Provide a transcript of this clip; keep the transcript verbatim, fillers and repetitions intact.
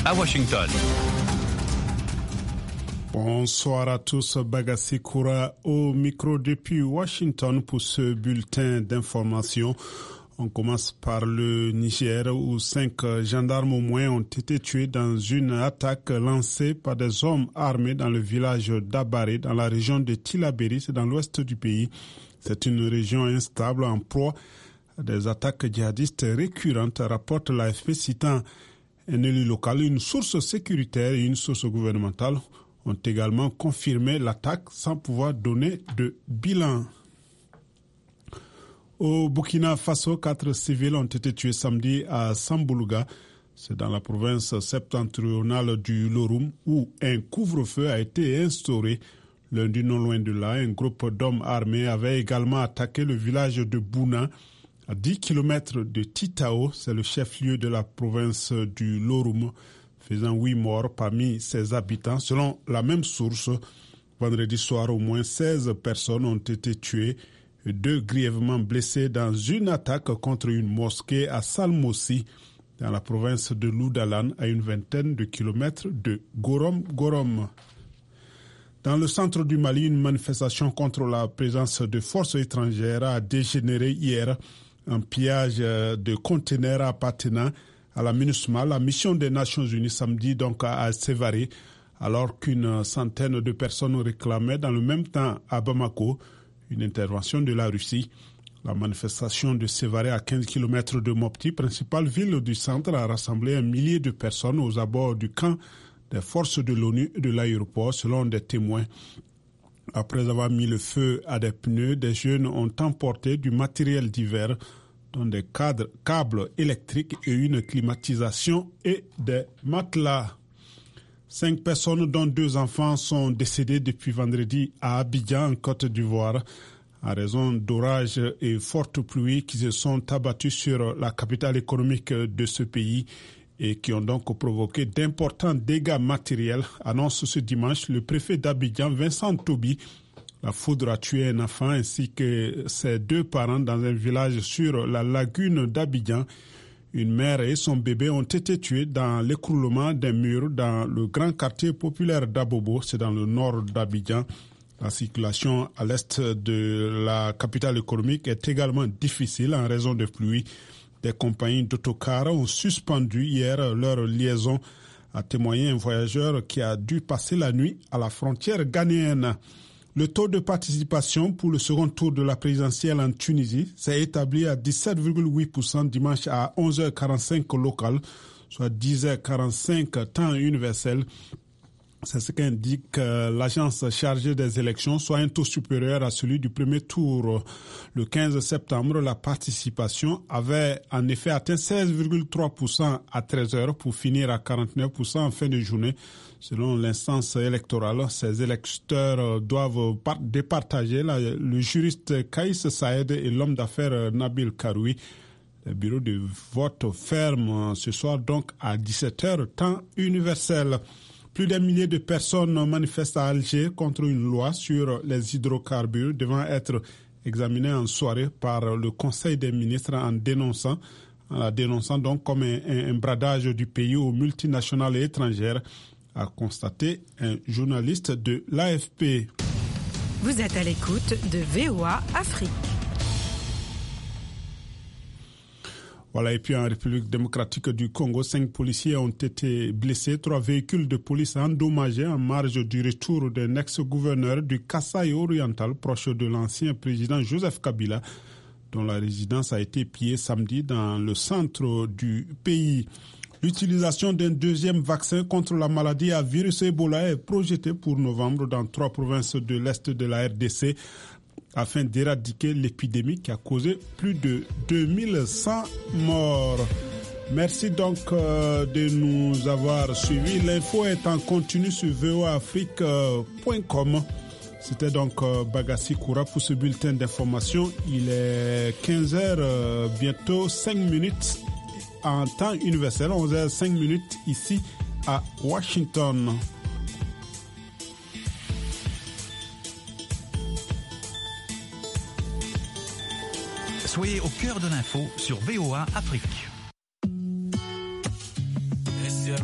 à Washington. Bonsoir à tous, Bagassi Koura au micro depuis Washington pour ce bulletin d'information. On commence par le Niger où cinq gendarmes au moins ont été tués dans une attaque lancée par des hommes armés dans le village d'Abaré dans la région de Tillabéri, c'est dans l'ouest du pays. C'est une région instable en proie à des attaques djihadistes récurrentes, rapporte l'A F P citant un élu local. Une source sécuritaire et une source gouvernementale ont également confirmé l'attaque sans pouvoir donner de bilan. Au Burkina Faso, quatre civils ont été tués samedi à Sambuluga, c'est dans la province septentrionale du Loroum, où un couvre-feu a été instauré. Lundi, non loin de là, un groupe d'hommes armés avait également attaqué le village de Bouna, à dix kilomètres de Titao, c'est le chef-lieu de la province du Loroum, faisant huit morts parmi ses habitants. Selon la même source, vendredi soir, au moins seize personnes ont été tuées, deux grièvement blessés dans une attaque contre une mosquée à Salmossi, dans la province de Loudalan, à une vingtaine de kilomètres de Gorom-Gorom. Dans le centre du Mali, une manifestation contre la présence de forces étrangères a dégénéré hier en pillage de conteneurs appartenant à la MINUSMA, la mission des Nations Unies, samedi donc à Sévaré, alors qu'une centaine de personnes réclamaient dans le même temps à Bamako une intervention de la Russie. La manifestation de Sévaré à quinze kilomètres de Mopti, principale ville du centre, a rassemblé un millier de personnes aux abords du camp des forces de l'ONU et de l'aéroport, selon des témoins. Après avoir mis le feu à des pneus, des jeunes ont emporté du matériel divers, dont des cadres, câbles électriques et une climatisation et des matelas. Cinq personnes, dont deux enfants, sont décédées depuis vendredi à Abidjan, en Côte d'Ivoire, en raison d'orages et fortes pluies qui se sont abattues sur la capitale économique de ce pays et qui ont donc provoqué d'importants dégâts matériels, annonce ce dimanche le préfet d'Abidjan, Vincent Tobi. La foudre a tué un enfant ainsi que ses deux parents dans un village sur la lagune d'Abidjan. Une mère et son bébé ont été tués dans l'écroulement d'un mur dans le grand quartier populaire d'Abobo, c'est dans le nord d'Abidjan. La circulation à l'est de la capitale économique est également difficile en raison de pluie. Des compagnies d'autocars ont suspendu hier leur liaison, a témoigné un voyageur qui a dû passer la nuit à la frontière ghanéenne. Le taux de participation pour le second tour de la présidentielle en Tunisie s'est établi à dix-sept virgule huit pour cent dimanche à onze heures quarante-cinq local, soit dix heures quarante-cinq temps universel. C'est ce qu'indique l'agence chargée des élections, soit un taux supérieur à celui du premier tour. Le quinze septembre, la participation avait en effet atteint seize virgule trois pour cent à treize heures pour finir à quarante-neuf pour cent en fin de journée. Selon l'instance électorale, ces électeurs doivent départager le juriste Kaïs Saïd et l'homme d'affaires Nabil Karoui. Le bureau de vote ferme ce soir donc à dix-sept heures temps universel. Plus d'un millier de personnes manifestent à Alger contre une loi sur les hydrocarbures devant être examinée en soirée par le Conseil des ministres en dénonçant, en la dénonçant donc comme un, un, un bradage du pays aux multinationales et étrangères, a constaté un journaliste de l'A F P. Vous êtes à l'écoute de V O A Afrique. Voilà, et puis en République démocratique du Congo, cinq policiers ont été blessés, trois véhicules de police endommagés en marge du retour d'un ex-gouverneur du Kasaï oriental, proche de l'ancien président Joseph Kabila, dont la résidence a été pillée samedi dans le centre du pays. L'utilisation d'un deuxième vaccin contre la maladie à virus Ebola est projetée pour novembre dans trois provinces de l'Est de la R D C afin d'éradiquer l'épidémie qui a causé plus de deux mille cent morts. Merci donc euh, de nous avoir suivis. L'info est en continu sur v o a afrique point com. C'était donc euh, Bagassi Koura pour ce bulletin d'information. Il est quinze heures, euh, bientôt cinq minutes. En temps universel, onze heures cinq minutes ici à Washington. Soyez au cœur de l'info sur V O A Afrique.